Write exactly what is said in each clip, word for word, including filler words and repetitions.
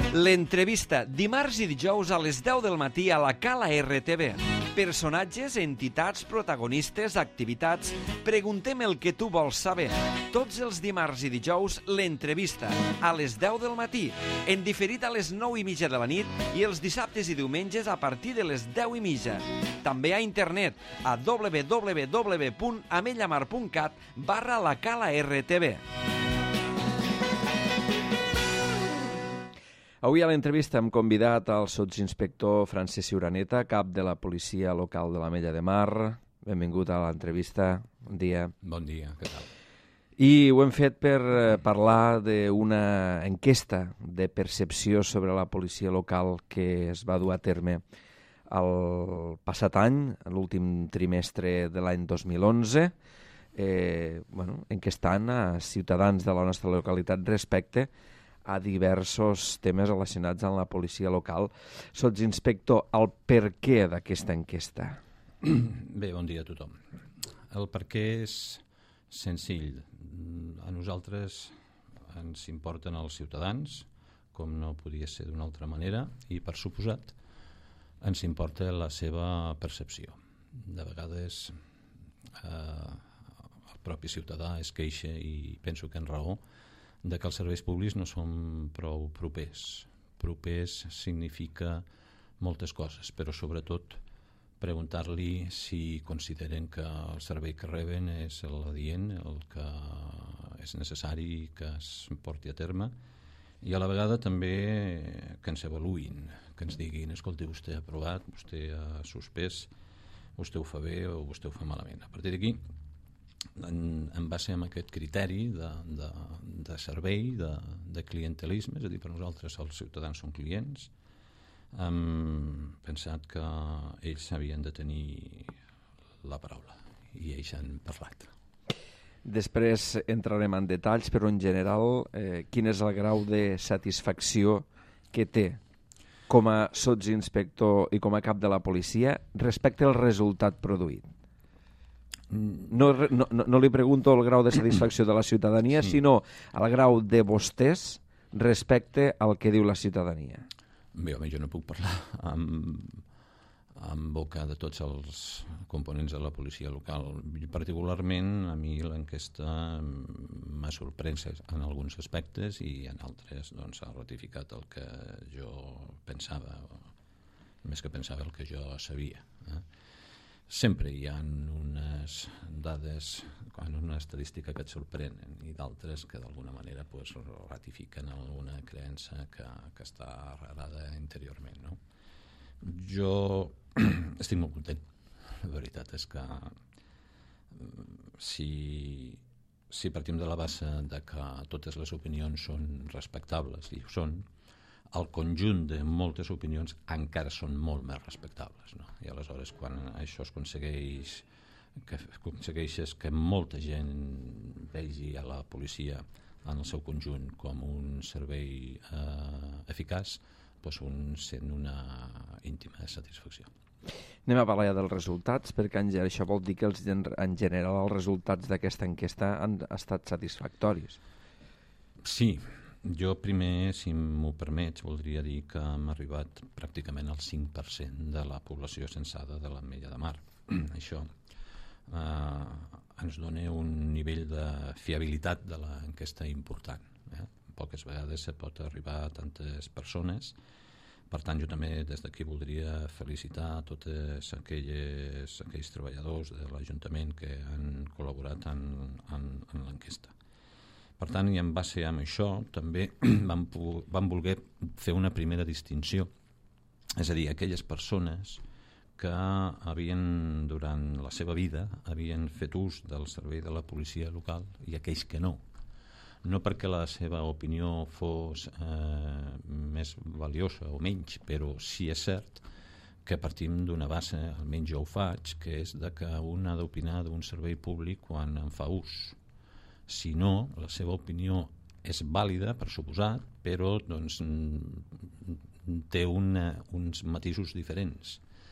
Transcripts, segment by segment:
L'entrevista, dimarts i dijous a les deu del matí a la Cala R T V. Personatges, entitats, protagonistes, activitats... Preguntem el que tu vols saber. Tots els dimarts i dijous, l'entrevista, a les deu del matí. En diferit a les nou i mitja de la nit i els dissabtes i diumenges a partir de les deu i mitja. També a internet, a w w w punt amellamar punt cat barra la Cala R T V. Avui a l'entrevista hem convidat al sotsinspector Francesc Ciuraneta, cap de la policia local de l'Ametlla de Mar. Benvingut a l'entrevista. Bon dia. Bon dia, què tal? I ho hem fet per parlar d'una enquesta de percepció sobre la policia local que es va dur a terme el passat any, l'últim trimestre de l'any dos mil onze, eh, bueno, enquestant a ciutadans de la nostra localitat respecte a diversos temes relacionats amb la policia local. Sotsinspector, el per què d'aquesta enquesta? Bé, bon dia a tothom. El per què és senzill. A nosaltres ens importen els ciutadans, com no podia ser d'una altra manera, i per suposat ens importa la seva percepció. De vegades eh, el propi ciutadà es queixa, i penso que en raó, de que els serveis públics no són prou propers. Propers significa moltes coses, però sobretot preguntar-li si consideren que el servei que reben és l'adient, el que és necessari que es porti a terme, i a la vegada també que ens avaluïn, que ens diguin: escolti, vostè ha aprovat, vostè ha suspès, vostè ho fa bé o vostè ho fa malament. A partir d'aquí, en, en base a aquest criteri de, de, de servei, de, de clientelisme, és a dir, per nosaltres els ciutadans són clients, hem pensat que ells havien de tenir la paraula, i ells han parlat. Després entrarem en detalls, però en general, eh, quin és el grau de satisfacció que té com a sotsinspector i com a cap de la policia respecte al resultat produït? No, no, no li pregunto el grau de satisfacció de la ciutadania, sí, sinó el grau de vostès respecte al que diu la ciutadania. Bé, home, jo no puc parlar amb, amb boca de tots els components de la policia local. Particularment, a mi l'enquesta m'ha sorprès en alguns aspectes, i en altres doncs, ha ratificat el que jo pensava, més que pensava, el que jo sabia. Eh? Sempre hi ha unes dades, una estadística que et sorprenen, i d'altres que d'alguna manera pues, ratifiquen alguna creença que, que està arrelada interiorment. No? Jo estic molt content. La veritat és que si, si partim de la base de que totes les opinions són respectables, i ho són, el conjunt de moltes opinions encara són molt més respectables, no? I aleshores, quan això es aconsegueix que aconsegueixes que molta gent vegi a la policia en el seu conjunt com un servei eh, eficaç, doncs un sent una íntima satisfacció. Anem a parlar ja dels resultats, perquè això vol dir que els, en general els resultats d'aquesta enquesta han estat satisfactoris. Sí. Jo primer, si m'ho permets, voldria dir que hem arribat pràcticament al cinc per cent de la població censada de l'Ametlla de Mar. Això eh, ens dona un nivell de fiabilitat de l'enquesta important. Eh? Poques vegades se pot arribar a tantes persones. Per tant, jo també des d'aquí voldria felicitar a tots aquelles, aquells treballadors de l'Ajuntament que han col·laborat en, en, en l'enquesta. Per tant, i en base a això, també vam, vam voler fer una primera distinció. És a dir, aquelles persones que havien, durant la seva vida, havien fet ús del servei de la policia local, i aquells que no. No perquè la seva opinió fos eh, més valiosa o menys, però sí és cert que partim d'una base, almenys jo ho faig, que és de que un ha d'opinar d'un servei públic quan en fa ús. Si no, la seva opinió és vàlida, per suposat, però doncs, té una, uns matisos diferents.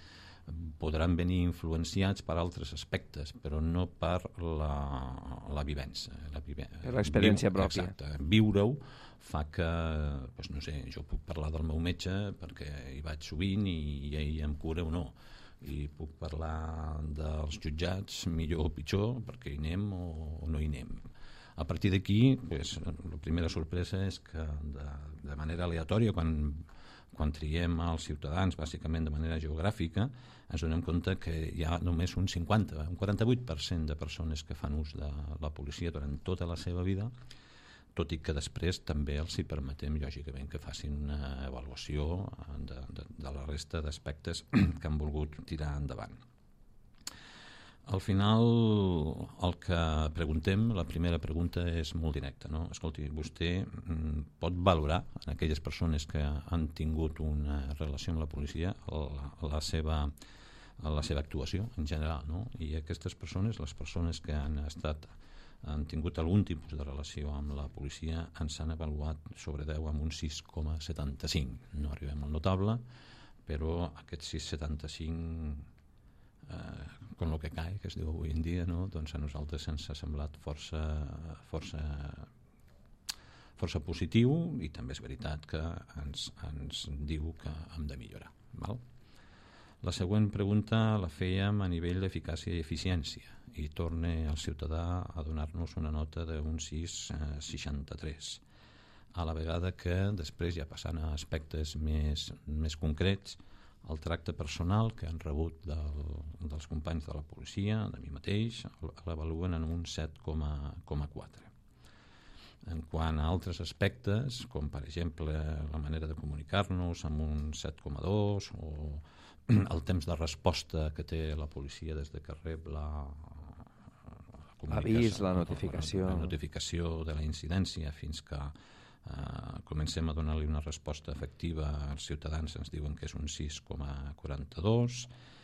podran venir influenciats per altres aspectes, però no per la, la vivència. La vive... Per l'experiència pròpia. Exacte. Viure-ho fa que, doncs no sé, jo puc parlar del meu metge perquè hi vaig sovint i, i ell em cura o no. I puc parlar dels jutjats, millor o pitjor, perquè hi anem o, o no hi anem. A partir d'aquí, pues, la primera sorpresa és que de, de manera aleatòria, quan, quan triem els ciutadans, bàsicament de manera geogràfica, ens donem compte que hi ha només un cinquanta, un quaranta-vuit per cent de persones que fan ús de la policia durant tota la seva vida, tot i que després també els hi permetem, lògicament, que facin una avaluació de, de, de la resta d'aspectes que han volgut tirar endavant. Al final, el que preguntem, la primera pregunta és molt directa, no? Escolti, vostè pot valorar en aquelles persones que han tingut una relació amb la policia la, la, seva, la seva actuació en general, no? I aquestes persones, les persones que han estat han tingut algun tipus de relació amb la policia, ens han avaluat sobre deu amb un sis coma setanta-cinc. No arribem al notable, però aquest sis coma setanta-cinc, eh, con lo que cae, que es diu avui en dia, no? Doncs a nosaltres ens ha semblat força, força, força positiu, i també és veritat que ens, ens diu que hem de millorar. Val? La següent pregunta la fèiem a nivell d'eficàcia i eficiència, i torna el ciutadà a donar-nos una nota d'un sis coma seixanta-tres, a la vegada que després, ja passant a aspectes més, més concrets, el tracte personal que han rebut del, dels companys de la policia, de mi mateix, l'avaluen en un set coma quatre. En quant a altres aspectes, com per exemple la manera de comunicar-nos, amb un set coma dos, o el temps de resposta que té la policia des de que rep la, la l'avís, la notificació. La notificació de la incidència fins que eh, comencem a donar-li una resposta efectiva als ciutadans, ens diuen que és un sis coma quaranta-dos,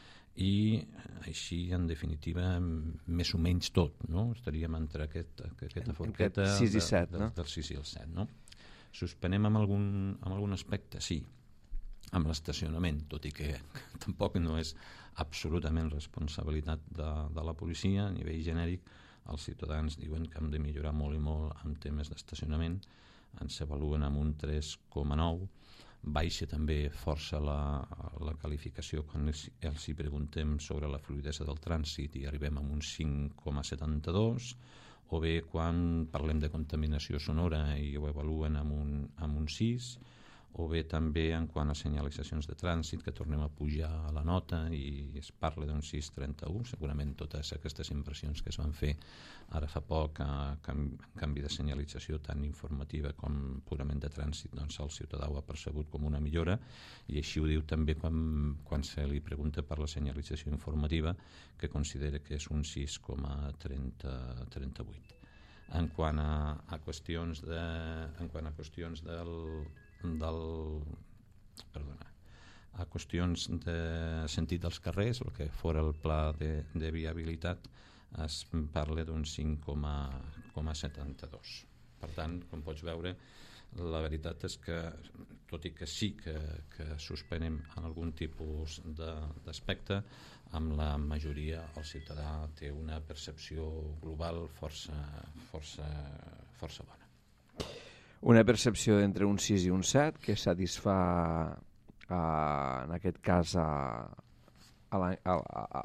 i així, en definitiva, més o menys tot, no? Estaríem entre aquest, aquesta forqueta sis i set, de, de, no? del sis i el set, no? Suspenem amb algun, amb algun aspecte? Sí, amb l'estacionament, tot i que tampoc no és absolutament responsabilitat de, de la policia. A nivell genèric, els ciutadans diuen que hem de millorar molt i molt en temes d'estacionament, ens avaluen amb un tres coma nou, baixa també força la, la qualificació quan els, els hi preguntem sobre la fluïdesa del trànsit i arribem a un cinc coma setanta-dos, o bé quan parlem de contaminació sonora i ho avaluen amb un, amb un sis, o bé també en quant a senyalitzacions de trànsit, que tornem a pujar a la nota i es parla d'un sis coma trenta-u. Segurament totes aquestes impressions que es van fer ara fa poc, a canvi de senyalització tan informativa com purament de trànsit, doncs el ciutadà ho ha percebut com una millora, i així ho diu també quan, quan se li pregunta per la senyalització informativa, que considera que és un sis coma trenta-vuit. En quant a, a qüestions de, en quant a qüestions del del perdona a qüestions de sentit dels carrers, el que fora el pla de, de viabilitat, es parla d'un cinc coma setanta-dos. Per tant, com pots veure, la veritat és que, tot i que sí que, que suspenem en algun tipus d'aspecte, amb la majoria el ciutadà té una percepció global força, força, força bona. Una percepció d'entre un sis i un set que satisfà, a, en aquest cas, a, a la, a, a,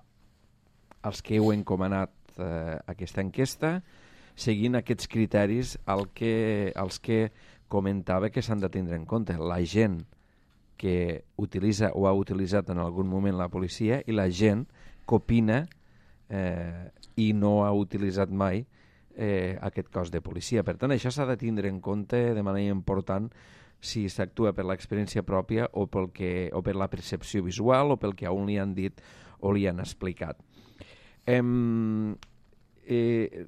als que heu encomanat eh, aquesta enquesta, seguint aquests criteris el que, els que comentava que s'han de tindre en compte. La gent que utilitza o ha utilitzat en algun moment la policia i la gent que opina eh, i no ha utilitzat mai Eh, aquest cos de policia. Per tant, això s'ha de tindre en compte de manera important si s'actua per l'experiència pròpia o, pel que, o per la percepció visual o pel que a un li han dit o li han explicat. Eh, eh,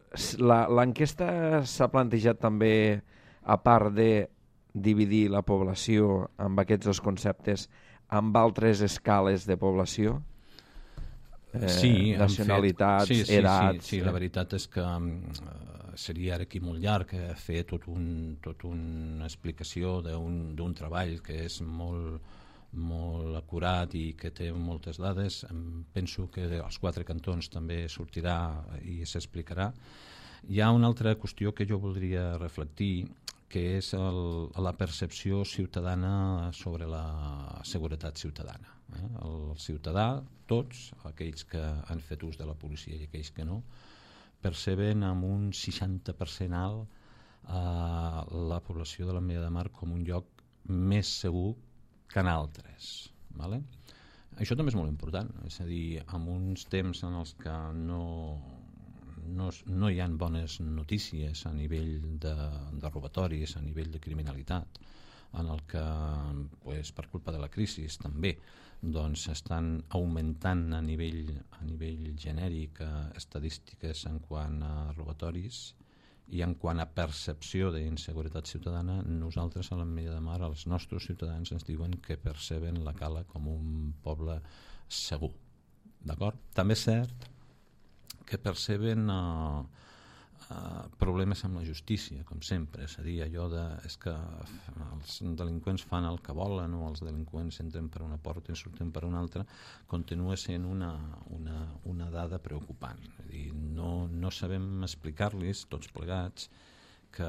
L'enquesta s'ha plantejat també, a part de dividir la població amb aquests dos conceptes, amb altres escales de població? Eh, sí, nacionalitats, fet, sí, sí, edats... Sí, sí, la veritat és que uh, seria ara aquí molt llarg fer tot un, tot una explicació d'un treball que és molt, molt acurat i que té moltes dades. Penso que als quatre cantons també sortirà i s'explicarà. Hi ha una altra qüestió que jo voldria reflectir, que és el, la percepció ciutadana sobre la seguretat ciutadana. Eh? El ciutadà, tots, aquells que han fet ús de la policia i aquells que no, perceben amb un seixanta per cent alt eh, la població de l'Ametlla de Mar com un lloc més segur que en altres. Vale? Això també és molt important, és a dir, en uns temps en els que no, no, no hi ha bones notícies a nivell de, de robatoris, a nivell de criminalitat, en el que pues, per culpa de la crisi també doncs, estan augmentant a nivell, a nivell genèric eh, estadístiques en quant a robatoris i en quant a percepció d'inseguretat ciutadana. Nosaltres a l'Ametlla de Mar, els nostres ciutadans ens diuen que perceben la Cala com un poble segur. D'acord? També és cert que perceben uh, uh, problemes amb la justícia, com sempre, és a dir, allò de, és que els delinqüents fan el que volen o els delinqüents entren per una porta i surten per una altra, continua sent una, una, una dada preocupant. És a dir, no, no sabem explicar-los tots plegats que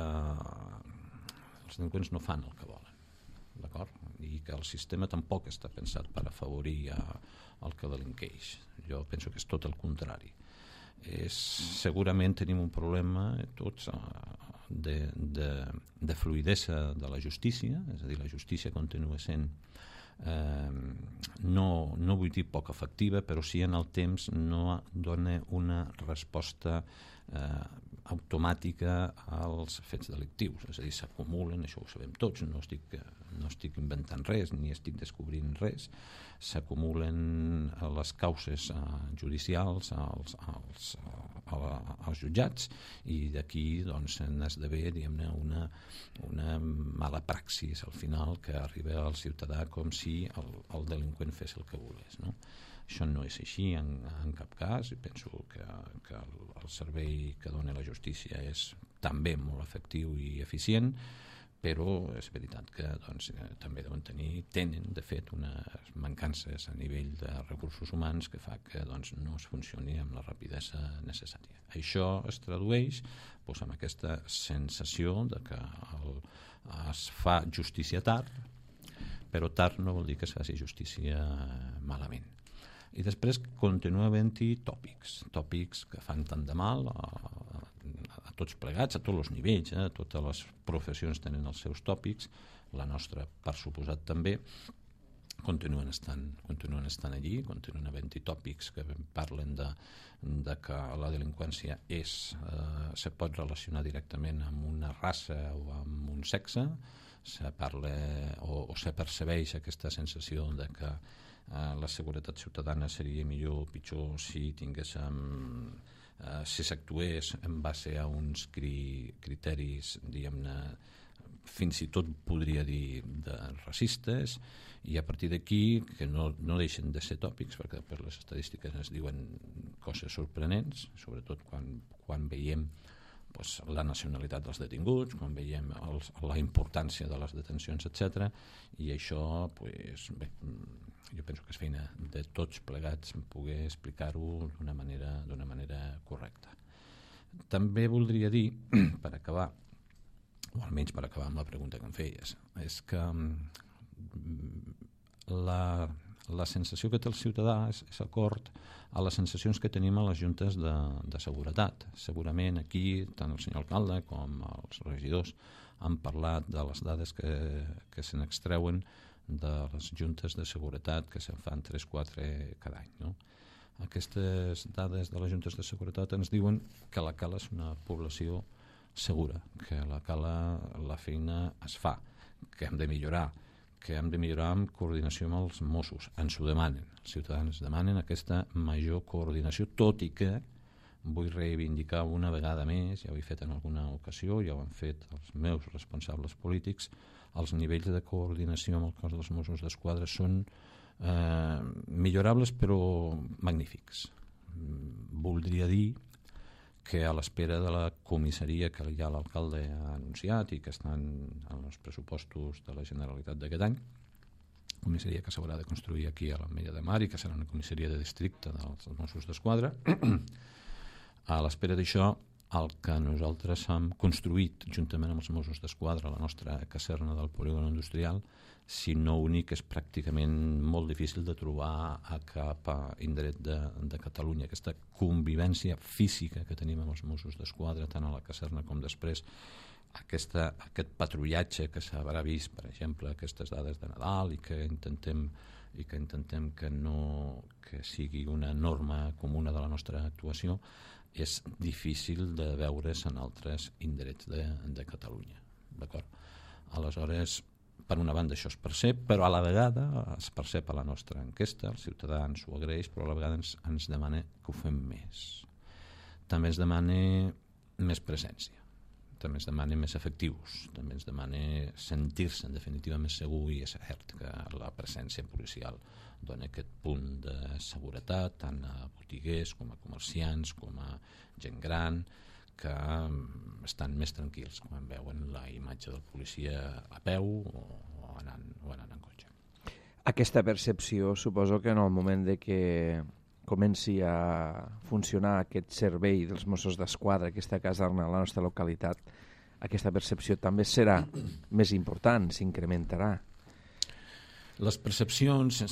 els delinqüents no fan el que volen, d'acord? I que el sistema tampoc està pensat per afavorir uh, el que delinqueix. Jo penso que és tot el contrari. És, segurament tenim un problema tots de, de, de fluïdesa de la justícia, és a dir, la justícia continua sent eh, no, no vull dir poc efectiva, però sí en el temps no dona una resposta eh, automàtica als fets delictius, és a dir, s'acumulen, això ho sabem tots, no estic, no estic inventant res ni estic descobrint res, s'acumulen les causes uh, judicials als, als, uh, als jutjats i d'aquí doncs, n'esdevé diguem-ne una, una mala praxis al final que arriba al ciutadà com si el, el delinqüent fes el que volés, no? Això no és així en, en cap cas i penso que, que el, el servei que dona la justícia és també molt efectiu i eficient, però és veritat que doncs, també deuen tenir, tenen de fet unes mancances a nivell de recursos humans que fa que doncs, no es funcioni amb la rapidesa necessària. Això es tradueix doncs, amb aquesta sensació de que el, es fa justícia tard, però tard no vol dir que es faci justícia malament. I després continua havent-hi tòpics, tòpics que fan tant de mal a, a tots plegats, a tots els nivells, eh? Totes les professions tenen els seus tòpics, la nostra, per suposat, també, continuen estant, continuen estant allí, continuen havent-hi tòpics que parlen de, de que la delinqüència és, eh, se pot relacionar directament amb una raça o amb un sexe, se parla o, o se percebeix aquesta sensació de que Uh, la seguretat ciutadana seria millor o pitjor si tinguéssim uh, si s'actués en base a uns cri criteris diguem-ne fins i tot podria dir de racistes i a partir d'aquí que no, no deixen de ser tòpics perquè després les estadístiques ens diuen coses sorprenents, sobretot quan, quan veiem pues, la nacionalitat dels detinguts, quan veiem els, la importància de les detencions, etcètera. I això pues, bé, jo penso que és feina de tots plegats poder explicar-ho d'una manera, d'una manera correcta. També voldria dir, per acabar, o almenys per acabar amb la pregunta que em feies, és que la, la sensació que té el ciutadà és, és acord a les sensacions que tenim a les juntes de, de seguretat. Segurament aquí tant el senyor alcalde com els regidors han parlat de les dades que, que se n'extreuen de les juntes de seguretat que se'n fan tres quatre cada any, no? Aquestes dades de les juntes de seguretat ens diuen que la Cala és una població segura, que a la Cala la feina es fa, que hem de millorar, que hem de millorar en coordinació amb els Mossos. Ens ho demanen, els ciutadans demanen aquesta major coordinació, tot i que vull reivindicar una vegada més, ja ho he fet en alguna ocasió, ja ho han fet els meus responsables polítics, els nivells de coordinació amb el cos dels Mossos d'Esquadra són eh, millorables però magnífics. Voldria dir que a l'espera de la comissaria que ja l'alcalde ha anunciat i que estan en els pressupostos de la Generalitat d'aquest any, comissaria que s'haurà de construir aquí a l'Ametlla de Mar i que serà una comissaria de districte dels Mossos d'Esquadra. A l'espera d'això, el que nosaltres hem construït juntament amb els Mossos d'Esquadra a la nostra caserna del polígon industrial, si no únic, és pràcticament molt difícil de trobar a cap indret de, de Catalunya. Aquesta convivència física que tenim amb els Mossos d'Esquadra, tant a la caserna com després, aquesta, aquest patrullatge que s'haurà vist, per exemple, aquestes dades de Nadal i que intentem i que intentem que no que sigui una norma comuna de la nostra actuació, és difícil de veure's en altres indrets de, de Catalunya. D'acord? Aleshores, per una banda això es percep, però a la vegada es percep a la nostra enquesta, els ciutadans ho agraeix, però a la vegada ens, ens demana que ho fem més. També ens demana més presència, també ens demana més efectius, també ens demana sentir-se en definitiva més segur, i és cert que la presència policial dona aquest punt de seguretat tant a botiguers com a comerciants com a gent gran, que estan més tranquils quan veuen la imatge del policia a peu o, o, anant, o anant en cotxe. Aquesta percepció, suposo que en el moment de que comenci a funcionar aquest servei dels Mossos d'Esquadra, aquesta caserna a la nostra localitat, aquesta percepció també serà més important, s'incrementarà. Les percepcions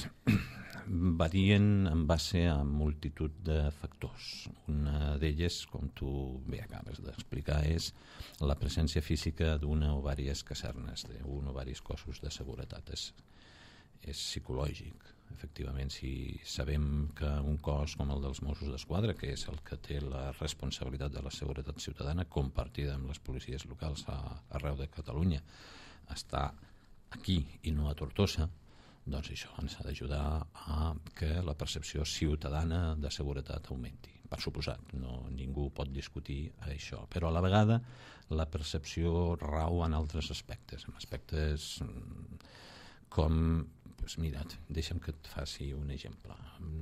varien en base a multitud de factors. Una d'elles, com tu bé acabes d'explicar, és la presència física d'una o diverses casernes, d'un o diversos cossos de seguretat. És, és psicològic. Efectivament, si sabem que un cos com el dels Mossos d'Esquadra, que és el que té la responsabilitat de la seguretat ciutadana compartida amb les policies locals a, arreu de Catalunya, està aquí i no a Tortosa, doncs això ens ha d'ajudar a que la percepció ciutadana de seguretat augmenti. Per suposat, no, ningú pot discutir això, però a la vegada la percepció rau en altres aspectes, en aspectes com, doncs mira't, deixa'm que et faci un exemple.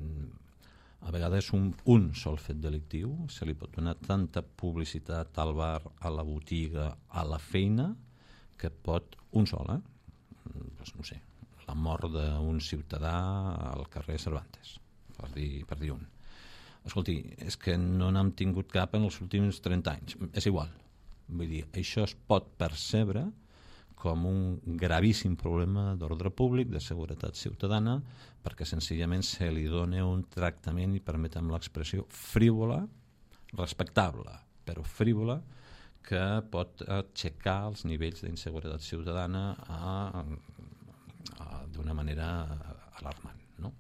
A vegades un, un sol fet delictiu se li pot donar tanta publicitat al bar, a la botiga, a la feina, que pot un sol, eh? Doncs no sé, la mort d'un ciutadà al carrer Cervantes, per dir, per dir un. Escolti, és que no n'hem tingut cap en els últims trenta anys. És igual. Vull dir, això es pot percebre com un gravíssim problema d'ordre públic, de seguretat ciutadana, perquè senzillament se li dona un tractament, i permetem l'expressió, frívola, respectable, però frívola, que pot aixecar els nivells d'inseguretat ciutadana a d'una manera alarmant, no?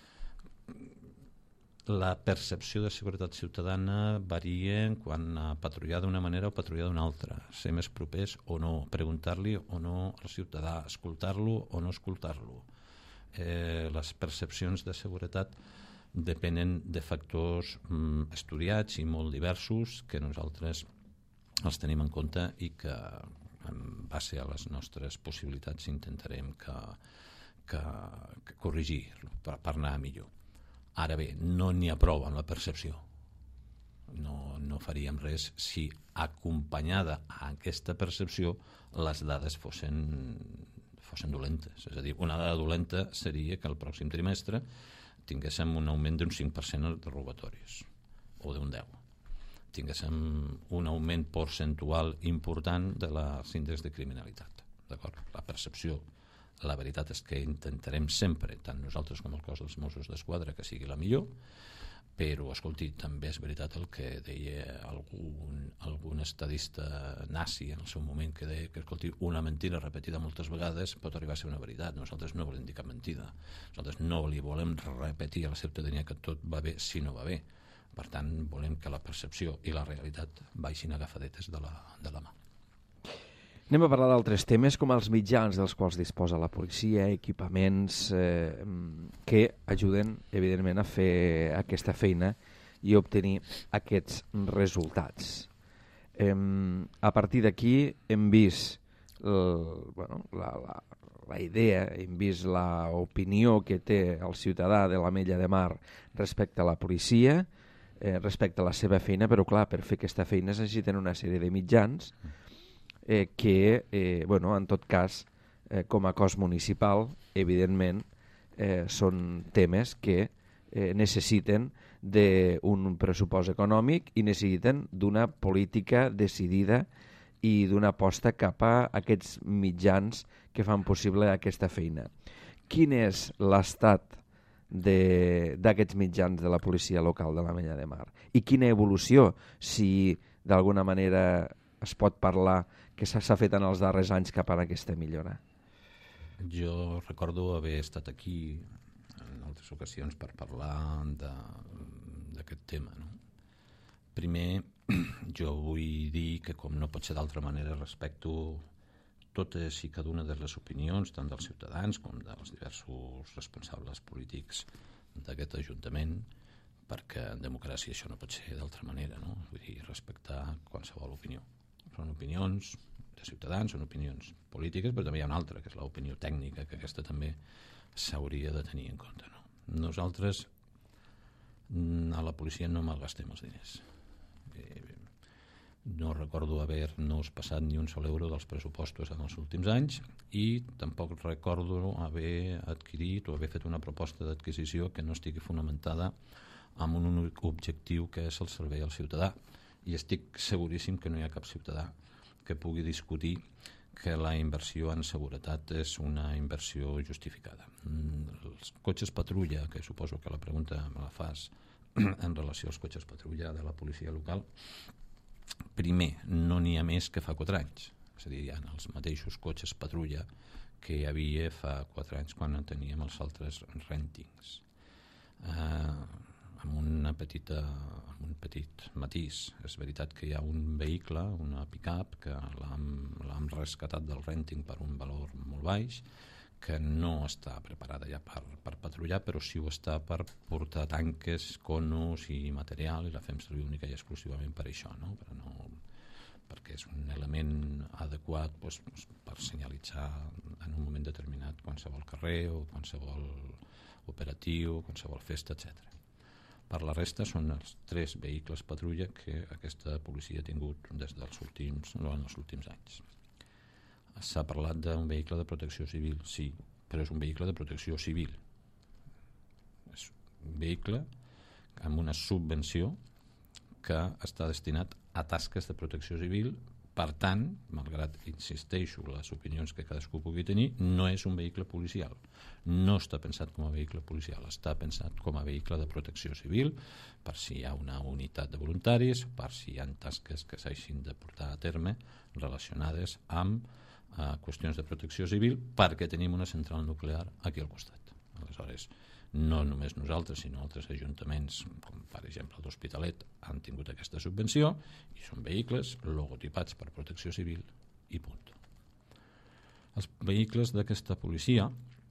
La percepció de seguretat ciutadana varia quan a patrullar d'una manera o patrullar d'una altra, ser més propers o no, preguntar-li o no al ciutadà, escoltar-lo o no escoltar-lo. Eh, les percepcions de seguretat depenen de factors mm, estudiats i molt diversos que nosaltres els tenim en compte i que en base a les nostres possibilitats intentarem que Que, que corregir per, per anar millor. Ara bé, no n'hi ha prou amb la percepció. No, no faríem res si acompanyada a aquesta percepció les dades fossin, fossin dolentes. És a dir, una dada dolenta seria que el pròxim trimestre tinguéssim un augment d'un cinc per cent de robatoris, o d'un deu per cent. Tinguéssim un augment percentual important de les índexs de criminalitat. D'acord? La percepció. La veritat és que intentarem sempre, tant nosaltres com el cos dels Mossos d'Esquadra, que sigui la millor, però, escolti, també és veritat el que deia algun, algun estadista nazi en el seu moment, que deia que, escolti, una mentida repetida moltes vegades pot arribar a ser una veritat. Nosaltres no volem dir cap mentida. Nosaltres no li volem repetir a la ciutadania que tot va bé si no va bé. Per tant, volem que la percepció i la realitat vagin agafadetes de la, de la mà. Anem a parlar d'altres temes, com els mitjans dels quals disposa la policia, equipaments eh, que ajuden, evidentment, a fer aquesta feina i obtenir aquests resultats. Eh, a partir d'aquí hem vist el, bueno, la, la, la idea, hem vist l'opinió que té el ciutadà de l'Ametlla de Mar respecte a la policia, eh, respecte a la seva feina, però clar, per fer aquesta feina es necessiten una sèrie de mitjans Eh, que, eh, bueno, en tot cas, eh, com a cos municipal, evidentment, eh, són temes que eh, necessiten d'un pressupost econòmic i necessiten d'una política decidida i d'una aposta cap a aquests mitjans que fan possible aquesta feina. Quin és l'estat d'aquests mitjans de la policia local de l'Ametlla de Mar? I quina evolució, si d'alguna manera es pot parlar, que s'ha fet en els darrers anys cap a aquesta millora? Jo recordo haver estat aquí en altres ocasions per parlar d'aquest tema, no? Primer, jo vull dir que, com no pot ser d'altra manera, respecto totes i cada una de les opinions, tant dels ciutadans com dels diversos responsables polítics d'aquest Ajuntament, perquè en democràcia això no pot ser d'altra manera, no? Vull dir, respectar qualsevol opinió. Són opinions de ciutadans, són opinions polítiques, però també hi ha una altra, que és l'opinió tècnica, que aquesta també s'hauria de tenir en compte, no? Nosaltres a la policia no malgastem els diners. No recordo haver-nos passat ni un sol euro dels pressupostos en els últims anys i tampoc recordo haver adquirit o haver fet una proposta d'adquisició que no estigui fonamentada amb un únic objectiu, que és el servei al ciutadà. I estic seguríssim que no hi ha cap ciutadà que pugui discutir que la inversió en seguretat és una inversió justificada. Els cotxes patrulla, que suposo que la pregunta me la fas en relació als cotxes patrulla de la policia local, primer, no n'hi ha més que fa quatre anys. És a dir, hi ha els mateixos cotxes patrulla que hi havia fa quatre anys quan teníem els altres rèntings. Eh, amb, una petita, amb un petit matís. És veritat que hi ha un vehicle, una pick-up, que l'hem rescatat del rènting per un valor molt baix, que no està preparada ja per, per patrullar, però sí ho està per portar tanques, conos i material, i la fem servir única i exclusivament per això, no? Però no, perquè és un element adequat doncs, per senyalitzar en un moment determinat qualsevol carrer o qualsevol operatiu, qualsevol festa, etcètera. Per la resta són els tres vehicles patrulla que aquesta policia ha tingut des dels últims, no, en els últims anys. S'ha parlat d'un vehicle de protecció civil, sí, però és un vehicle de protecció civil. És un vehicle amb una subvenció que està destinat a tasques de protecció civil. Per tant, malgrat, insisteixo, les opinions que cadascú pugui tenir, no és un vehicle policial. No està pensat com a vehicle policial, està pensat com a vehicle de protecció civil, per si hi ha una unitat de voluntaris, per si hi ha tasques que s'hagin de portar a terme relacionades amb a qüestions de protecció civil, perquè tenim una central nuclear aquí al costat. Aleshores, no només nosaltres, sinó altres ajuntaments, com per exemple l'Hospitalet, han tingut aquesta subvenció i són vehicles logotipats per protecció civil i punt. Els vehicles d'aquesta policia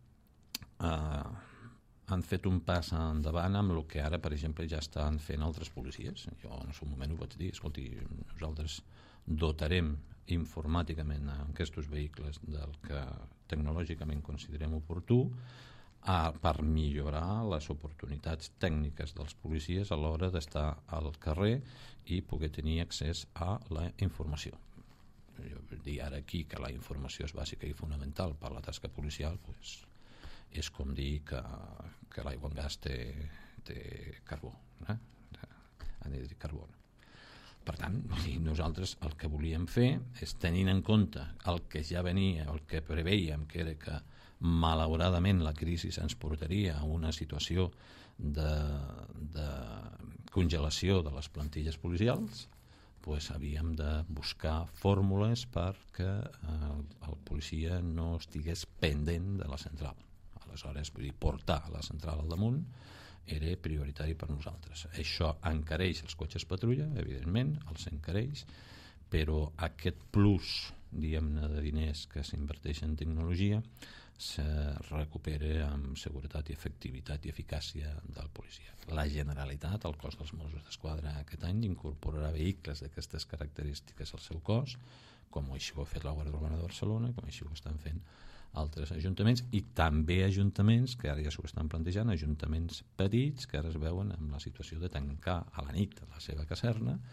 eh, han fet un pas endavant amb el que ara, per exemple, ja estan fent altres policies. Jo en el seu moment ho vaig dir, escolti, nosaltres dotarem informàticament a aquests vehicles del que tecnològicament considerem oportú a, per millorar les oportunitats tècniques dels policies a l'hora d'estar al carrer i poder tenir accés a la informació. Jo vull dir ara aquí que la informació és bàsica i fonamental per la tasca policial, pues, és com dir que, que l'aigua en gas té, té carbó, eh? anhídrid de carboni. Per tant, nosaltres el que volíem fer és, tenint en compte el que ja venia, el que preveiem, que era que malauradament la crisi ens portaria a una situació de, de congelació de les plantilles policials, doncs havíem de buscar fórmules perquè el, el policia no estigués pendent de la central. Aleshores, vull dir, portar la central al damunt era prioritari per nosaltres. Això encareix els cotxes patrulla, evidentment, els encareix, però aquest plus, diguem-ne, de diners que s'inverteix en tecnologia se recupera amb seguretat i efectivitat i eficàcia del policia. La Generalitat, el cos dels Mossos d'Esquadra aquest any, incorporarà vehicles d'aquestes característiques al seu cos, com així ho ha fet la Guàrdia Urbana de Barcelona, com així ho estan fent altres ajuntaments, i també ajuntaments que ara ja s'ho estan plantejant, ajuntaments petits que ara es veuen amb la situació de tancar a la nit la seva caserna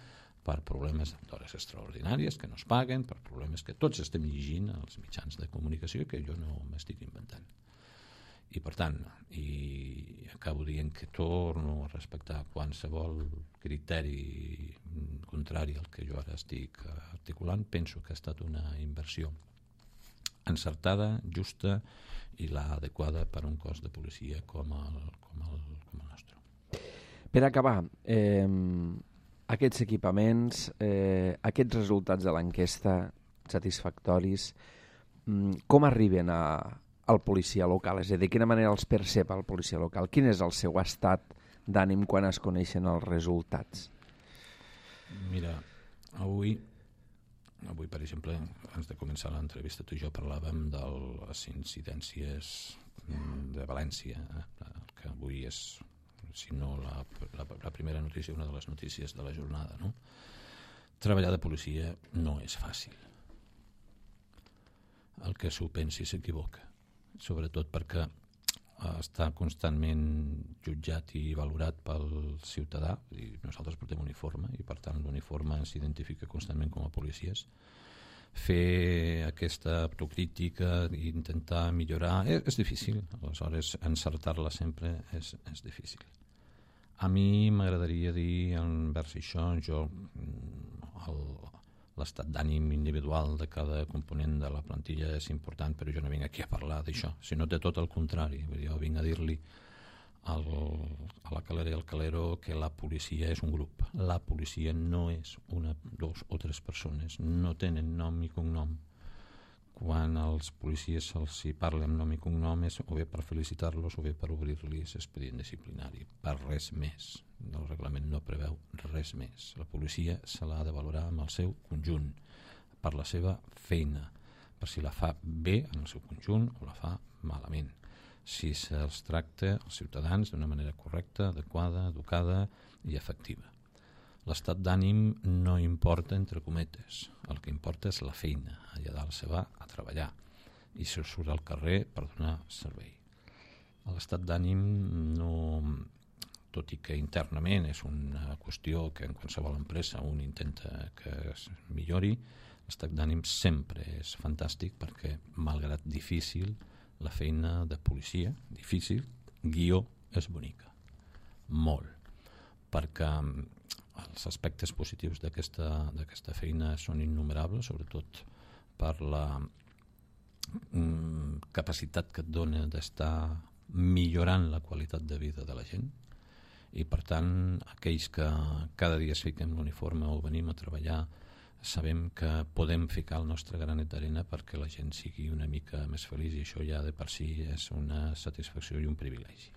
per problemes d'hores extraordinàries que no es paguen, per problemes que tots estem llegint als mitjans de comunicació i que jo no m'estic inventant. I per tant, i acabo dient que torno a respectar qualsevol criteri contrari al que jo ara estic articulant. Penso que ha estat una inversió encertada, justa i l'adequada per a un cos de policia com el, com el, com el nostre. Per acabar, eh, aquests equipaments, eh, aquests resultats de l'enquesta satisfactoris, com arriben a, al policia local? És a dir, de quina manera els percep el policia local? Quin és el seu estat d'ànim quan es coneixen els resultats? Mira, avui, avui per exemple, abans de començar l'entrevista, tu i jo parlàvem de les incidències de València, eh? que avui és, si no la, la, la primera notícia, una de les notícies de la jornada, no? Treballar de policia no és fàcil. El que s'ho pensi s'equivoca, sobretot perquè està constantment jutjat i valorat pel ciutadà, i nosaltres portem uniforme i per tant l'uniforme ens identifica constantment com a policies. Fer aquesta autocrítica i intentar millorar és, és difícil, aleshores encertar-la sempre és, és difícil. A mi m'agradaria dir envers això, jo el, l'estat d'ànim individual de cada component de la plantilla és important, però jo no vinc aquí a parlar d'això, sinó de tot el contrari. Jo vinc a dir-li al, a la calera i al calero que la policia és un grup. La policia no és una, dos o tres persones, no tenen nom i cognom. Quan als policies se'ls parla amb nom i cognom és o bé per felicitar-los o bé per obrir-los expedient disciplinari, per res més. El reglament no preveu res més. La policia se l'ha de valorar amb el seu conjunt, per la seva feina, per si la fa bé en el seu conjunt o la fa malament, si se'ls tracta els ciutadans d'una manera correcta, adequada, educada i efectiva. L'estat d'ànim no importa entre cometes, el que importa és la feina, allà dalt se va a treballar i se surt al carrer per donar servei. L'estat d'ànim no, tot i que internament és una qüestió que en qualsevol empresa un intenta que es millori, l'estat d'ànim sempre és fantàstic perquè, malgrat difícil, la feina de policia, difícil, guió és bonica, molt, perquè els aspectes positius d'aquesta, d'aquesta feina són innumerables, sobretot per la mm, capacitat que et dona d'estar millorant la qualitat de vida de la gent, i per tant aquells que cada dia es fiquem l'uniforme o venim a treballar sabem que podem ficar el nostre granet d'arena perquè la gent sigui una mica més feliç, i això ja de per si és una satisfacció i un privilegi.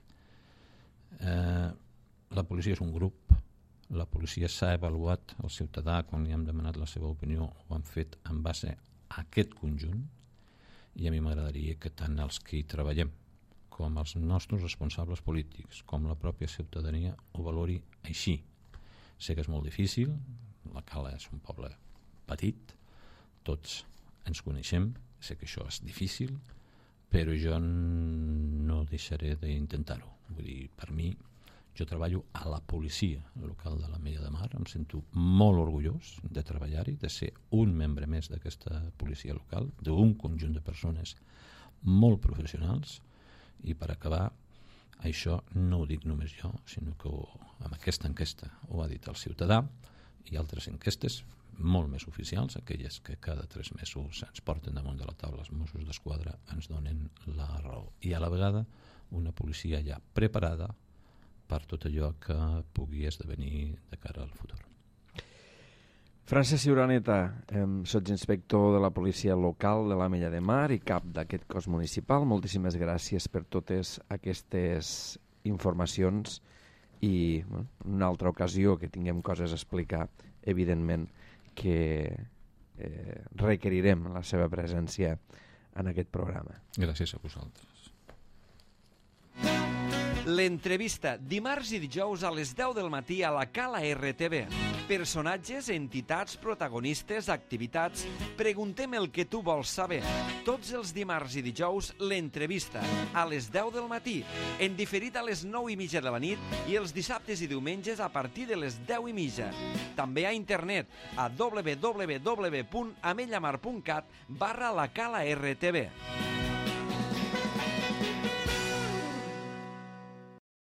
Eh, la policia és un grup. La policia s'ha avaluat el ciutadà quan li hem demanat la seva opinió, ho han fet en base a aquest conjunt, i a mi m'agradaria que tant els que hi treballem com els nostres responsables polítics, com la pròpia ciutadania, ho valori així. Sé que és molt difícil, la Cala és un poble petit, tots ens coneixem, sé que això és difícil, però jo no deixaré d'intentar-ho. Vull dir, per mi, jo treballo a la policia local de l'Ametlla de Mar, em sento molt orgullós de treballar-hi, de ser un membre més d'aquesta policia local, d'un conjunt de persones molt professionals, i per acabar, això no ho dic només jo, sinó que ho, amb aquesta enquesta ho ha dit el ciutadà, i altres enquestes molt més oficials, aquelles que cada tres mesos ens porten damunt de la taula els Mossos d'Esquadra, ens donen la raó. I a la vegada una policia ja preparada per tot allò que pugui esdevenir de cara al futur. Francesc Ciuraneta, eh, sotsinspector de la policia local de l'Ametlla de Mar i cap d'aquest cos municipal. Moltíssimes gràcies per totes aquestes informacions i bueno, en una altra ocasió que tinguem coses a explicar, evidentment que eh, requerirem la seva presència en aquest programa. Gràcies a vosaltres. L'entrevista, dimarts i dijous a les deu del matí a la Cala R T V. Personatges, entitats, protagonistes, activitats... Preguntem el que tu vols saber. Tots els dimarts i dijous, l'entrevista, a les deu del matí, en diferit a les nou i mitja de la nit i els dissabtes i diumenges a partir de les deu i mitja. També a internet, a w w w punt amellamar punt cat barra la Cala R T V.